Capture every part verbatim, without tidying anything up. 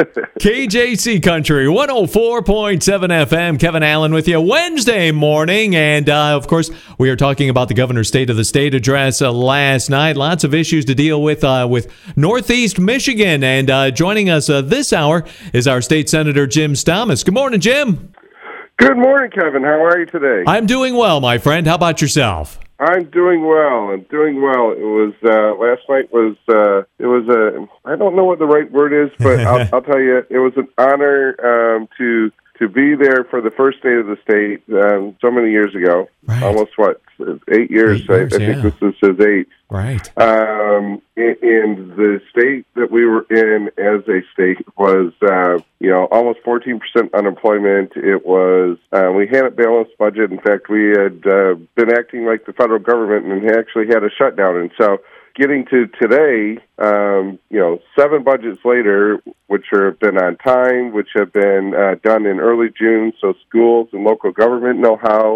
K J C Country, one oh four point seven F M. Kevin Allen with you Wednesday morning. And, uh, of course, we are talking about the governor's State of the State address uh, last night. Lots of issues to deal with uh, with Northeast Michigan. And uh, joining us uh, this hour is our State Senator Jim Stamas. Good morning, Jim. Good morning, Kevin. How are you today? I'm doing well, my friend. How about yourself? I'm doing well. I'm doing well. It was uh, last night was uh, it was a I don't know what the right word is, but I'll, I'll tell you, it was an honor um, to to be there for the first State of the State um, so many years ago. Right. Almost what eight years? Eight years I, I yeah. think this is his eight. Right. Um, and the state that we were in as a state was, uh, you know, almost fourteen percent unemployment. It was, uh, we had a balanced budget. In fact, we had uh, been acting like the federal government and actually had a shutdown. And so getting to today, um, you know, seven budgets later, which have been on time, which have been uh, done in early June, so schools and local government know how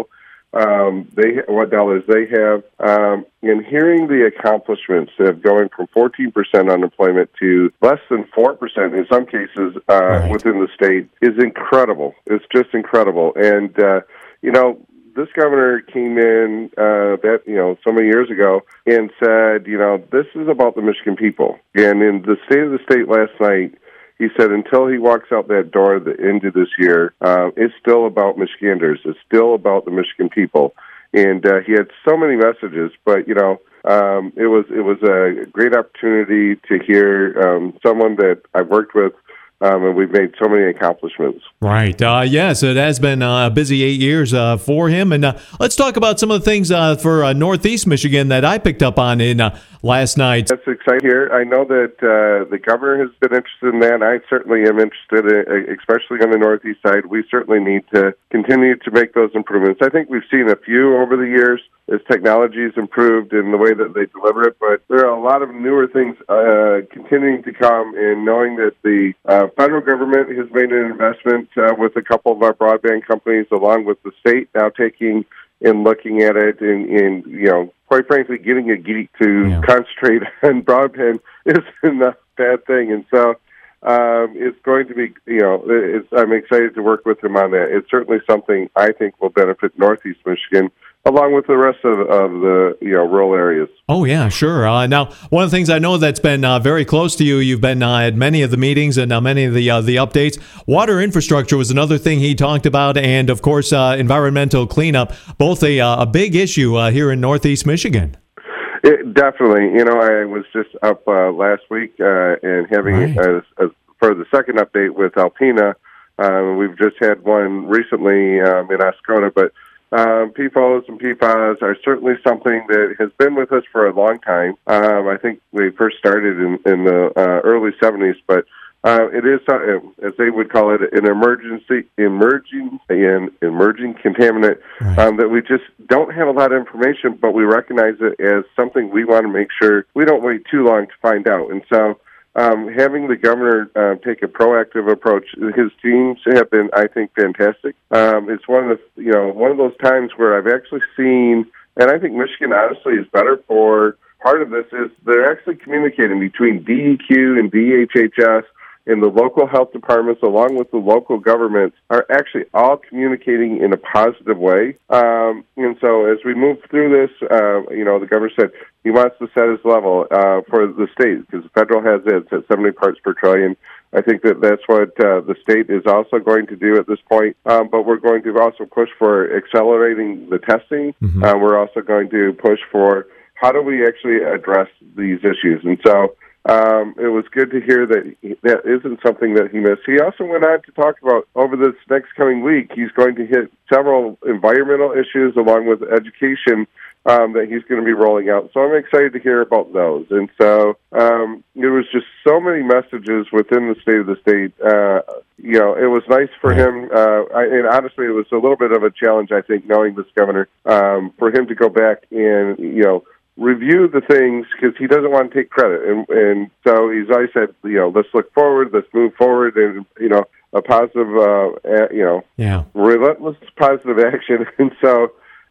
Um, they what dollars they have, um, and hearing the accomplishments of going from fourteen percent unemployment to less than four percent in some cases uh, right. within the state is incredible. It's just incredible. And, uh, you know, this governor came in uh, that, you know, so many years ago and said, you know, this is about the Michigan people. And in the State of the State last night, he said until he walks out that door at the end of this year, uh, it's still about Michiganders. It's still about the Michigan people. And uh, he had so many messages, but, you know, um, it was it was a great opportunity to hear um, someone that I've worked with, um, and we've made so many accomplishments. Right. Uh, yes, it has been a busy eight years uh, for him. And uh, let's talk about some of the things uh, for uh, Northeast Michigan that I picked up on in uh, last night. That's exciting here. I know that uh, the governor has been interested in that. I certainly am interested, in, especially on the Northeast side. We certainly need to continue to make those improvements. I think we've seen a few over the years as technology has improved in the way that they deliver it, but there are a lot of newer things uh, continuing to come, and knowing that the uh, federal government has made an investment uh, with a couple of our broadband companies, along with the state now taking and looking at it, and, and you know, quite frankly, getting a geek to yeah. concentrate on broadband isn't a bad thing. And so um, it's going to be, you know, it's, I'm excited to work with him on that. It's certainly something I think will benefit Northeast Michigan, along with the rest of, of the, you know, rural areas. Oh, yeah, sure. Uh, now, one of the things I know that's been uh, very close to you, you've been uh, at many of the meetings and uh, many of the uh, the updates. Water infrastructure was another thing he talked about, and, of course, uh, environmental cleanup, both a, uh, a big issue uh, here in Northeast Michigan. It, definitely. You know, I was just up uh, last week uh, and having, right. a, a, for the second update with Alpena, uh, we've just had one recently um, in Ascona, but Um, P F O S and P F A S are certainly something that has been with us for a long time. Um, I think we first started in, in the uh, early seventies, but uh, it is, uh, as they would call it, an emergency, emerging, an emerging contaminant right. um, that we just don't have a lot of information, but we recognize it as something we want to make sure we don't wait too long to find out. And so Um, having the governor uh, take a proactive approach, his teams have been, I think, fantastic. Um, it's one of the, you know, one of those times where I've actually seen, and I think Michigan honestly is better for part of this is they're actually communicating between D E Q and D H H S, and the local health departments, along with the local governments, are actually all communicating in a positive way. Um, and so as we move through this, uh, you know, the governor said he wants to set his level uh, for the state, because the federal has it at seventy parts per trillion. I think that that's what uh, the state is also going to do at this point. Um, but we're going to also push for accelerating the testing. Mm-hmm. Uh, we're also going to push for how do we actually address these issues. And so Um, it was good to hear that he, that isn't something that he missed. He also went on to talk about over this next coming week, he's going to hit several environmental issues along with education um, that he's going to be rolling out. So I'm excited to hear about those. And so um, there was just so many messages within the State of the State. Uh, you know, it was nice for him. Uh, I, and honestly, it was a little bit of a challenge, I think, knowing this governor, um, for him to go back and, you know, review the things, because he doesn't want to take credit. And, and so he's always said, you know, let's look forward, let's move forward, and, you know, a positive, uh, you know, yeah. relentless positive action. And so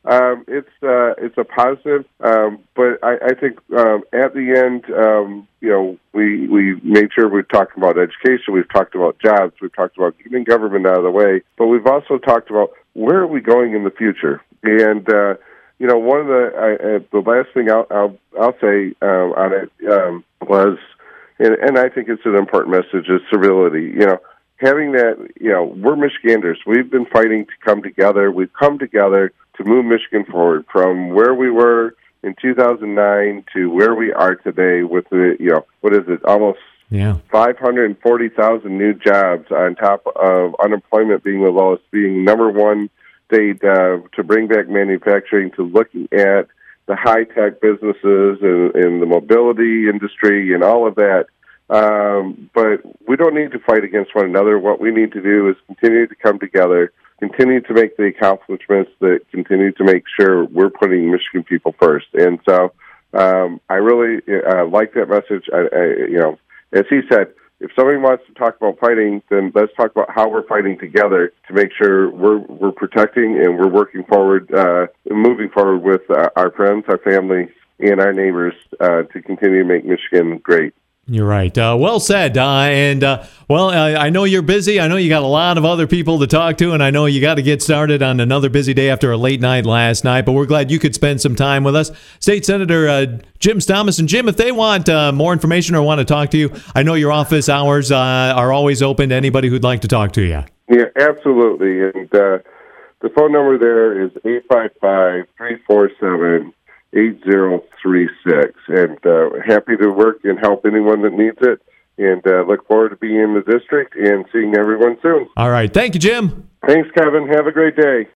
Um, it's uh, it's a positive, um, but I, I think um, at the end, um, you know, we we made sure we've talked about education, we've talked about jobs, we've talked about getting government out of the way, but we've also talked about where are we going in the future. And uh, you know, one of the I, uh, the last thing I'll I'll, I'll say um, on it um, was, and, and I think it's an important message, is civility. You know, having that. You know, we're Michiganders. We've been fighting to come together. We've come together to move Michigan forward from where we were in two thousand nine to where we are today with the, you know, what is it, almost yeah. five hundred forty thousand new jobs on top of unemployment being the lowest, being number one state uh, to bring back manufacturing, to looking at the high-tech businesses and, and the mobility industry and all of that. Um, but we don't need to fight against one another. What we need to do is continue to come together, continue to make the accomplishments that continue to make sure we're putting Michigan people first. And so um, I really uh, like that message. I, I, you know, as he said, if somebody wants to talk about fighting, then let's talk about how we're fighting together to make sure we're we're protecting and we're working forward, uh, moving forward with uh, our friends, our family, and our neighbors uh, to continue to make Michigan great. You're right. Uh, well said. Uh, and, uh, well, uh, I know you're busy. I know you got a lot of other people to talk to, and I know you got to get started on another busy day after a late night last night, but we're glad you could spend some time with us. State Senator uh, Jim Thomas. And, Jim, if they want uh, more information or want to talk to you, I know your office hours uh, are always open to anybody who'd like to talk to you. Yeah, absolutely. And uh, the phone number there is eight five five, three four seven, eight zero three six, and uh, happy to work and help anyone that needs it, and uh, look forward to being in the district and seeing everyone soon. All right. Thank you, Jim. Thanks, Kevin. Have a great day.